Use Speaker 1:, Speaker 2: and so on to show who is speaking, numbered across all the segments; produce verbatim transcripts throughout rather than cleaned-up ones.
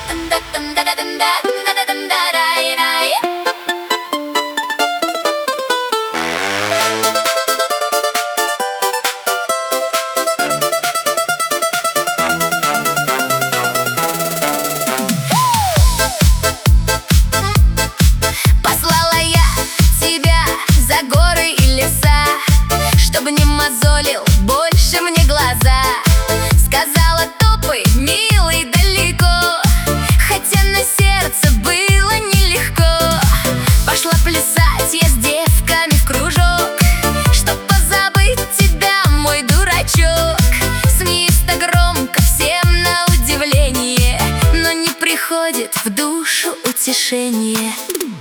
Speaker 1: Послала я тебя за горы и леса, чтобы не мозолил больше мне глаза. Сказала: топай, милый, далеко, хотя на сердце было нелегко. Пошла плясать я с девками в кружок, чтоб позабыть тебя, мой дурачок. Смеюсь-то громко всем на удивление, но не приходит в душу утешение.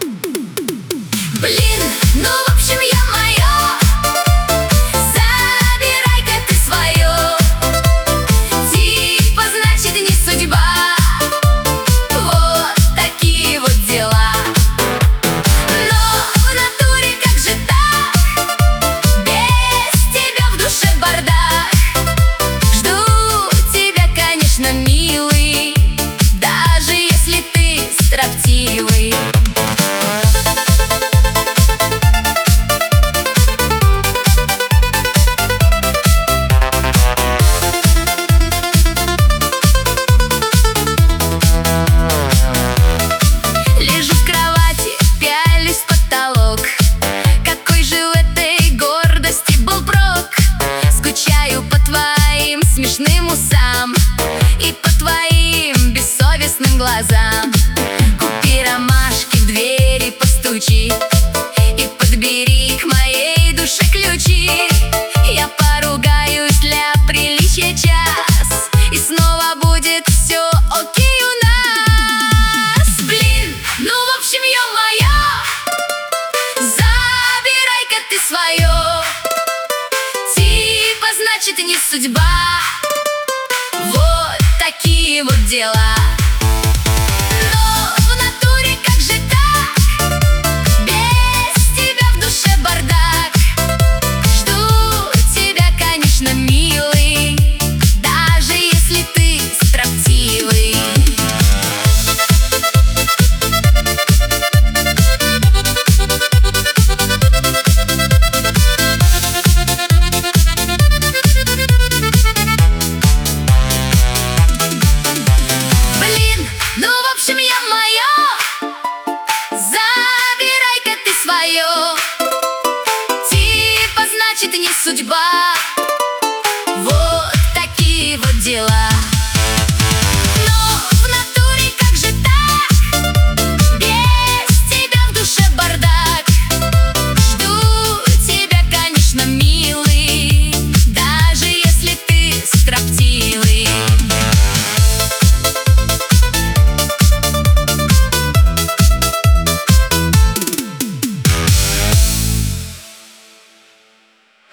Speaker 1: Блин, ну в общем я моё, забирай-ка ты своё. Типа значит не судьба, вот такие вот дела. Но в натуре как же так, без тебя в душе бардак. Жду тебя, конечно, милый, даже если ты строптивый. Смешным усам и по твоим бессовестным глазам. Купи ромашки, в двери постучи и подбери к моей душе ключи. Я поругаюсь для приличия час, и снова будет все окей у нас. Блин, ну в общем ё-моё, забирай-ка ты своё. Типа значит не судьба, вот такие вот дела.